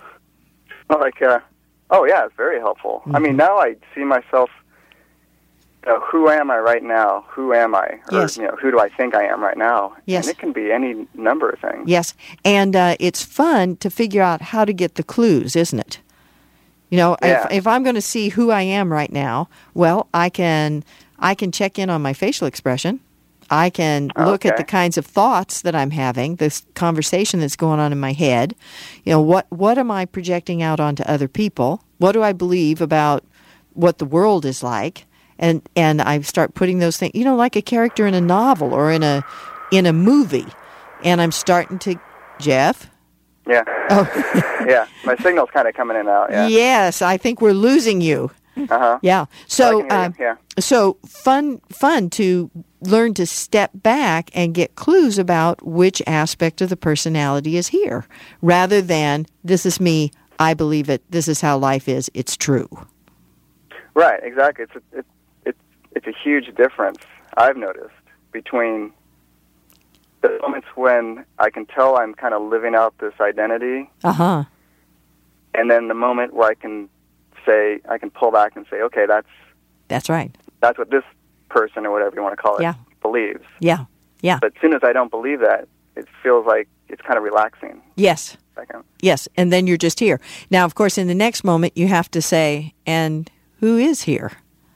It's very helpful. Mm-hmm. I mean, now I see myself, who am I right now? Who am I? Or, who do I think I am right now? Yes. And it can be any number of things. Yes. And it's fun to figure out how to get the clues, isn't it? If I'm going to see who I am right now, well, I can check in on my facial expression. I can look at the kinds of thoughts that I'm having, this conversation that's going on in my head. What am I projecting out onto other people? What do I believe about what the world is like? And I start putting those things, like a character in a novel or in a movie. And I'm starting to, Jeff? Yeah. Oh. Yeah. My signal's kind of coming in and out. Yeah. Yes, I think we're losing you. Uh-huh. Yeah. So, so fun to learn to step back and get clues about which aspect of the personality is here, rather than this is me, I believe it, this is how life is, it's true. Right. Exactly. It's a huge difference I've noticed between the moments when I can tell I'm kind of living out this identity, and then the moment where I can pull back and say, okay, that's right. That's what this person or whatever you want to call it believes. Yeah. Yeah. But as soon as I don't believe that, it feels like it's kind of relaxing. Yes. second. Yes, and then you're just here. Now, of course, in the next moment, you have to say, and who is here?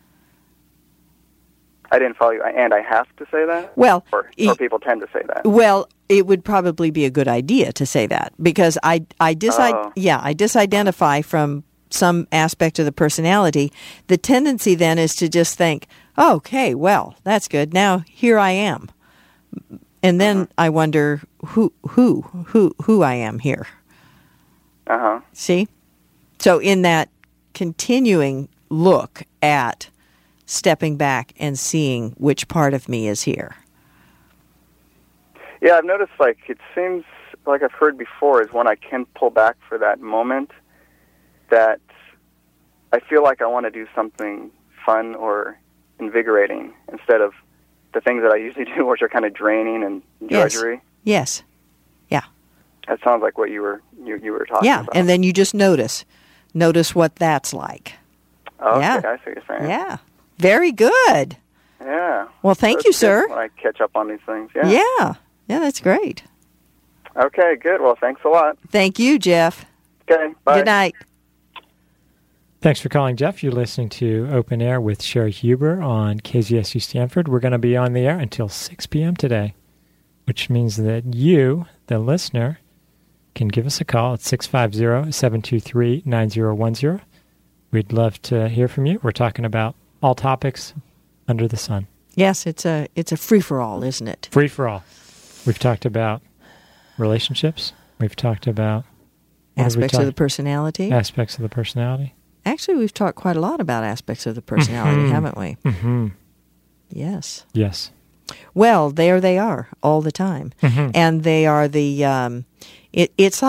I didn't follow you. And I have to say that? Well, Or people tend to say that? Well, it would probably be a good idea to say that because I disidentify from some aspect of the personality. The tendency then is to just think, okay, well, that's good. Now here I am. And then I wonder who I am here. Uh-huh. See? So in that continuing look at stepping back and seeing which part of me is here. Yeah, I've noticed, like, it seems like I've heard before is when I can pull back for that moment that I feel like I want to do something fun or invigorating instead of the things that I usually do, which are kind of draining and drudgery. Yes. Yeah. That sounds like what you were talking about. And then you just notice what that's like. Okay, yeah. I see what you're saying. Yeah. Very good. Yeah. Well, thank you, sir. When I catch up on these things, yeah. Yeah. Yeah, that's great. Okay, good. Well, thanks a lot. Thank you, Jeff. Okay, bye. Good night. Thanks for calling, Jeff. You're listening to Open Air with Sherry Huber on KZSU Stanford. We're going to be on the air until 6 p.m. today, which means that you, the listener, can give us a call at 650-723-9010. We'd love to hear from you. We're talking about all topics under the sun. Yes, it's a free-for-all, isn't it? Free-for-all. We've talked about relationships. We've talked about... Aspects of the personality. Aspects of the personality. Actually, we've talked quite a lot about aspects of the personality, haven't we? Mm-hmm. Yes. Yes. Well, there they are all the time. Mm-hmm. And they are the... It's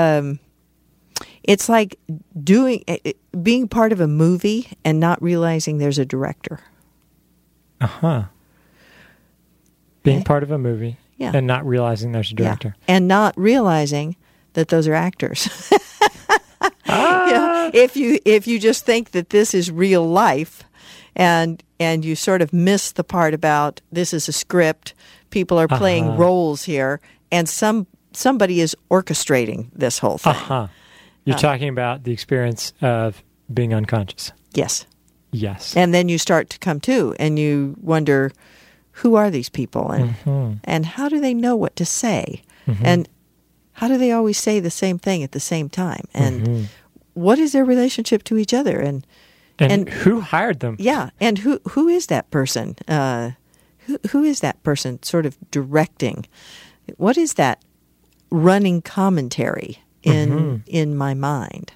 like being part of a movie and not realizing there's a director. Uh-huh. Being part of a movie and not realizing there's a director. Yeah. And not realizing that those are actors. If you just think that this is real life and you sort of miss the part about this is a script, people are playing roles here, and somebody is orchestrating this whole thing. Uh-huh. You're talking about the experience of being unconscious. Yes. Yes. And then you start to come to, and you wonder, who are these people, and how do they know what to say, and how do they always say the same thing at the same time, and what is their relationship to each other, and who hired them? Yeah, and who is that person? Who is that person sort of directing? What is that running commentary in my mind?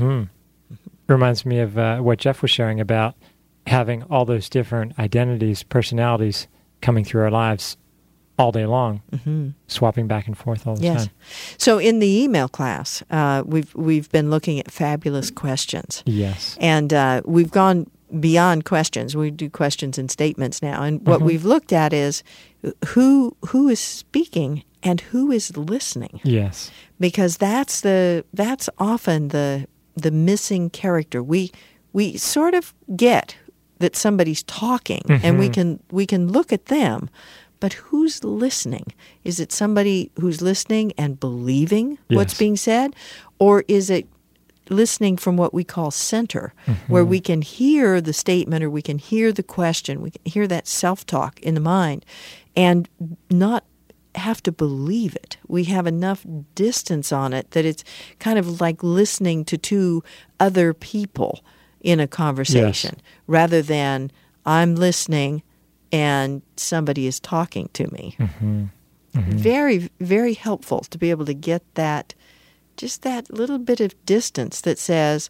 Reminds me of what Jeff was sharing about having all those different identities, personalities coming through our lives all day long, swapping back and forth all the time. So in the email class, we've been looking at fabulous questions. Yes. And we've gone beyond questions. We do questions and statements now. And what we've looked at is who is speaking and who is listening. Yes. Because that's often the missing character. We sort of get that somebody's talking and we can look at them, but who's listening? Is it somebody who's listening and believing what's being said, or is it listening from what we call center, where we can hear the statement or we can hear the question, we can hear that self-talk in the mind and not have to believe it. We have enough distance on it that it's kind of like listening to two other people in a conversation rather than I'm listening and somebody is talking to me. Very, very helpful to be able to get that, just that little bit of distance that says,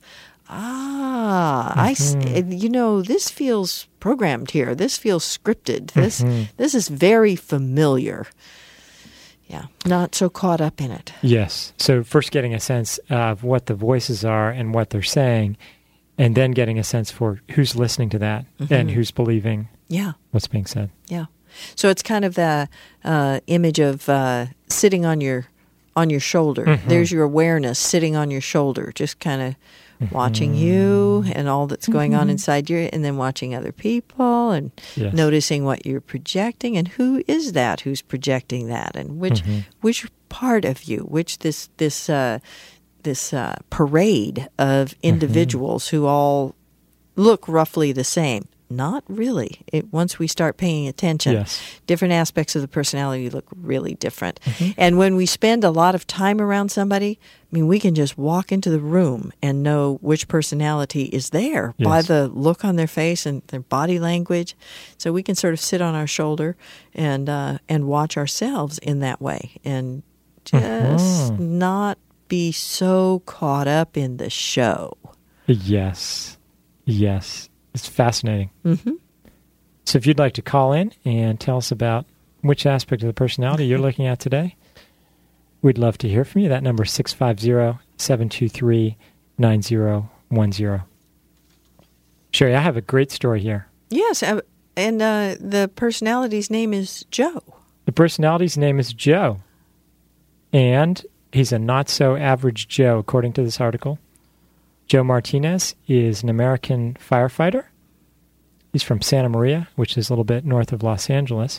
this feels programmed here. This feels scripted. This is very familiar. Yeah, not so caught up in it. Yes. So first getting a sense of what the voices are and what they're saying, and then getting a sense for who's listening to that and who's believing what's being said. Yeah. So it's kind of the image of sitting on your shoulder. There's your awareness sitting on your shoulder, just kind of watching you and all that's going on inside you, and then watching other people and noticing what you're projecting and who is that who's projecting that, and which part of you, which this parade of individuals who all look roughly the same. Not really. Once we start paying attention, different aspects of the personality look really different. And when we spend a lot of time around somebody, I mean, we can just walk into the room and know which personality is there by the look on their face and their body language. So we can sort of sit on our shoulder and watch ourselves in that way and just not be so caught up in the show. Yes. It's fascinating. So if you'd like to call in and tell us about which aspect of the personality you're looking at today, we'd love to hear from you. That number is 650-723-9010. Sherry, I have a great story here. Yes, and the personality's name is Joe. The personality's name is Joe. And he's a not-so-average Joe, according to this article. Joe Martinez is an American firefighter. He's from Santa Maria, which is a little bit north of Los Angeles.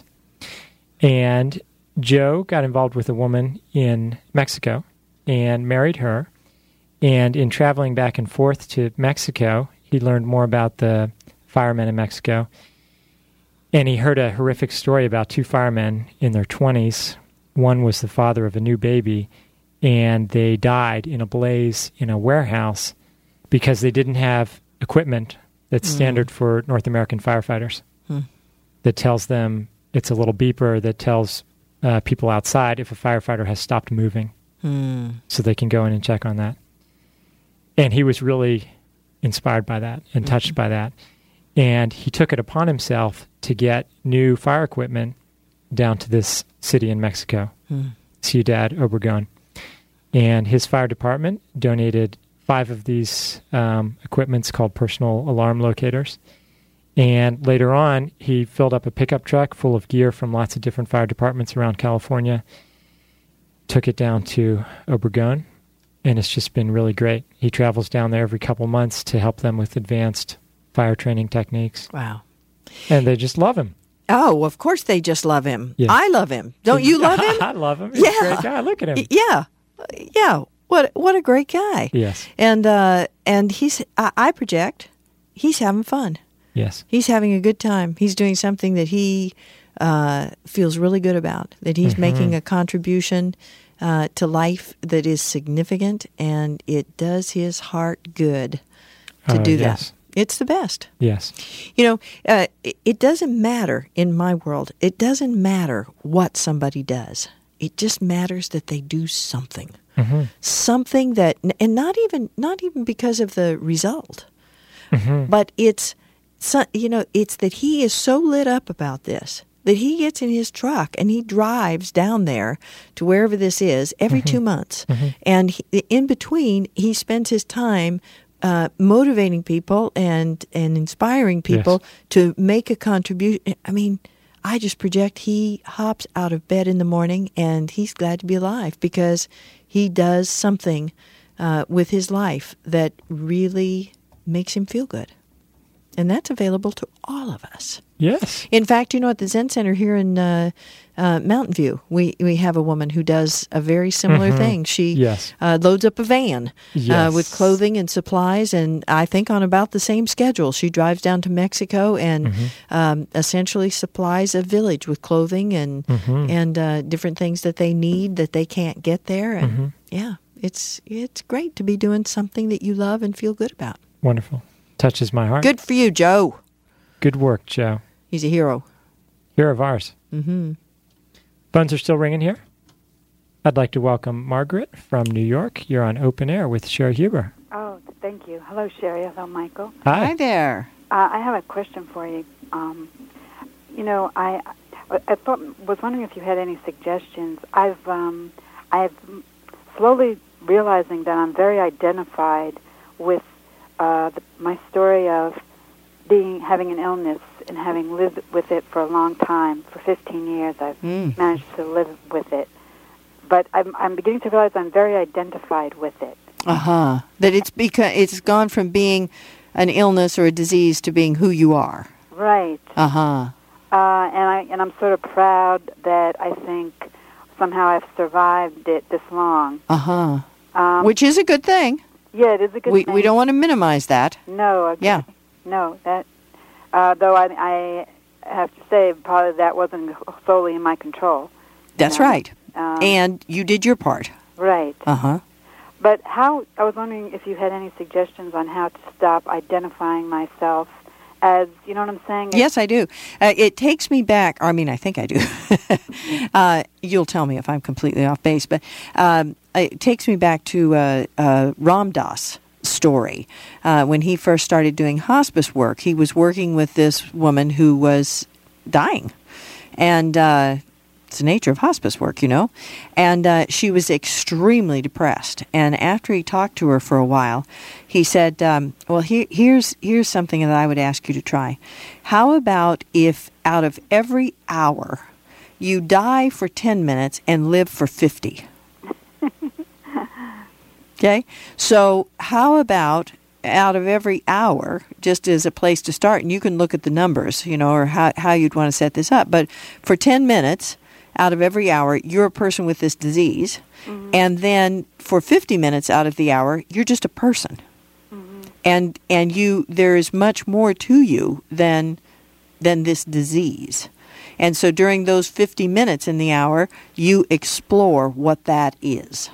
And Joe got involved with a woman in Mexico and married her. And in traveling back and forth to Mexico, he learned more about the firemen in Mexico. And he heard a horrific story about two firemen in their 20s. One was the father of a new baby, and they died in a blaze in a warehouse because they didn't have equipment that's standard for North American firefighters that tells them, it's a little beeper that tells people outside if a firefighter has stopped moving so they can go in and check on that. And he was really inspired by that and touched by that. And he took it upon himself to get new fire equipment down to this city in Mexico, Ciudad Obregón. And his fire department donated 5 of these equipments called personal alarm locators. And later on, he filled up a pickup truck full of gear from lots of different fire departments around California, took it down to Obregón, and it's just been really great. He travels down there every couple months to help them with advanced fire training techniques. Wow. And they just love him. Oh, of course they just love him. Yes. I love him. Don't you love him? I love him. He's a great guy. Look at him. Yeah. What a great guy. Yes. And he's, I project, he's having fun. Yes. He's having a good time. He's doing something that he feels really good about, that he's making a contribution to life that is significant, and it does his heart good to do that. It's the best. Yes. You know, it doesn't matter in my world. It doesn't matter what somebody does. It just matters that they do something. Something that, and not even because of the result, but it's that he is so lit up about this that he gets in his truck and he drives down there to wherever this is every 2 months. And in between, he spends his time motivating people and inspiring people to make a contribution. I mean, I just project he hops out of bed in the morning and he's glad to be alive because he does something with his life that really makes him feel good. And that's available to all of us. Yes. In fact, at the Zen Center here in Mountain View, we have a woman who does a very similar thing. She loads up a van with clothing and supplies, and I think on about the same schedule. She drives down to Mexico and essentially supplies a village with clothing and different things that they need that they can't get there. And it's great to be doing something that you love and feel good about. Wonderful. Touches my heart. Good for you, Joe. Good work, Joe. He's a hero. Hero of ours. Phones are still ringing here. I'd like to welcome Margaret from New York. You're on Open Air with Sherry Huber. Oh, thank you. Hello, Sherry. Hello, Michael. Hi there. I have a question for you. I was wondering if you had any suggestions. I've slowly realizing that I'm very identified with my story of having an illness and having lived with it for a long time. For 15 years, I've managed to live with it. But I'm beginning to realize I'm very identified with it. That it's gone from being an illness or a disease to being who you are. Right. And I'm sort of proud that I think somehow I've survived it this long. Which is a good thing. Yeah, it is a good thing. We don't want to minimize that. No. Okay. Yeah. No, that. Though I have to say, probably that wasn't solely in my control. That's right. And you did your part. Right. But I was wondering if you had any suggestions on how to stop identifying myself as, you know what I'm saying? Yes, I do. It takes me back, I think I do. You'll tell me if I'm completely off base, but it takes me back to Ram Dass' story. When he first started doing hospice work, he was working with this woman who was dying. And it's the nature of hospice work, you know. And she was extremely depressed. And after he talked to her for a while, he said, well, here's something that I would ask you to try. How about if out of every hour you die for 10 minutes and live for 50? Okay? So how about out of every hour, just as a place to start, and you can look at the numbers, you know, or how you'd want to set this up. But for 10 minutes out of every hour, you're a person with this disease. And then for 50 minutes out of the hour, you're just a person. And there is much more to you than this disease. And so during those 50 minutes in the hour, you explore what that is.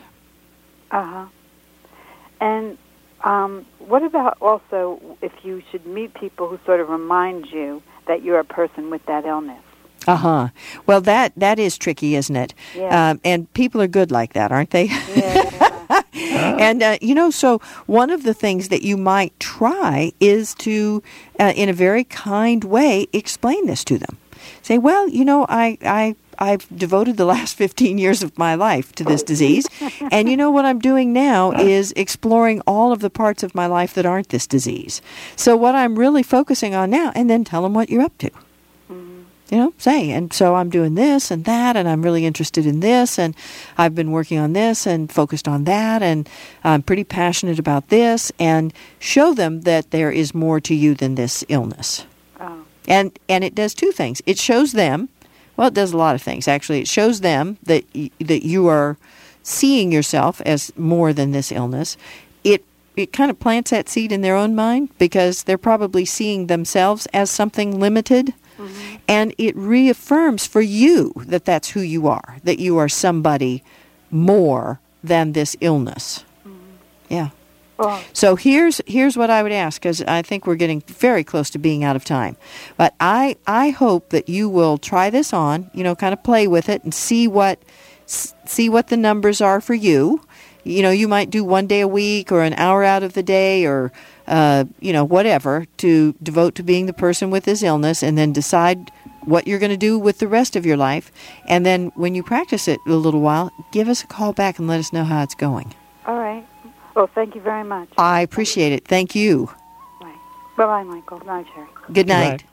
And what about also if you should meet people who sort of remind you that you're a person with that illness? Well, that is tricky, isn't it? Yeah. And people are good like that, aren't they? Yeah. And, so one of the things that you might try is to, in a very kind way, explain this to them. Say, well, I've devoted the last 15 years of my life to this disease, and what I'm doing now is exploring all of the parts of my life that aren't this disease. So what I'm really focusing on now, and then tell them what you're up to. Say, and so I'm doing this and that, and I'm really interested in this, and I've been working on this and focused on that, and I'm pretty passionate about this, and show them that there is more to you than this illness. And it does two things. It shows them, well, it does a lot of things, actually. It shows them that you are seeing yourself as more than this illness. It kind of plants that seed in their own mind because they're probably seeing themselves as something limited. And it reaffirms for you that that's who you are, that you are somebody more than this illness. Yeah. So here's what I would ask, because I think we're getting very close to being out of time. But I hope that you will try this on, kind of play with it and see what the numbers are for you. You might do 1 day a week or an hour out of the day or whatever to devote to being the person with this illness, and then decide what you're going to do with the rest of your life. And then when you practice it a little while, give us a call back and let us know how it's going. All right. Well, thank you very much. I appreciate it. Thank you. Right. Bye-bye, Michael. Good night, Sherry. Good night.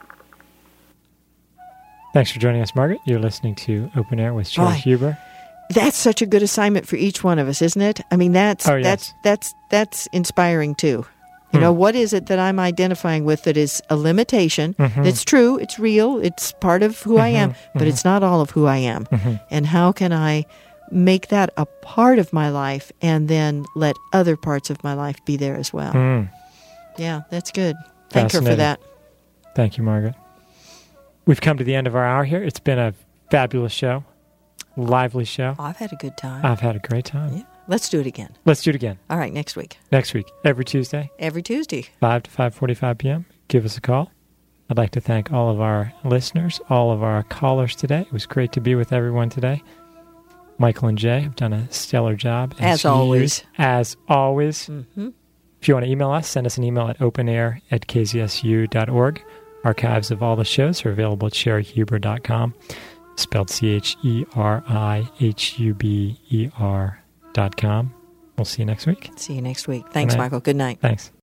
Thanks for joining us, Margaret. You're listening to Open Air with Sherry Huber. That's such a good assignment for each one of us, isn't it? I mean, that's inspiring too. What is it that I'm identifying with that is a limitation? It's true, it's real, it's part of who I am, but it's not all of who I am. And how can I make that a part of my life and then let other parts of my life be there as well? Yeah, that's good. Thank her for that. Thank you, Margaret. We've come to the end of our hour here. It's been a fabulous show. Lively show. I've had a good time. I've had a great time. Yeah. Let's do it again. Let's do it again. All right, next week. Next week, every Tuesday. Every Tuesday. 5 to 5:45 p.m. Give us a call. I'd like to thank all of our listeners, all of our callers today. It was great to be with everyone today. Michael and Jay have done a stellar job. As always. As always. If you want to email us, send us an email at openair@kzsu.org. Archives of all the shows are available at sherryhuber.com. Spelled CHERIHUBER.com. We'll see you next week. See you next week. Thanks, Michael. Good night. Thanks.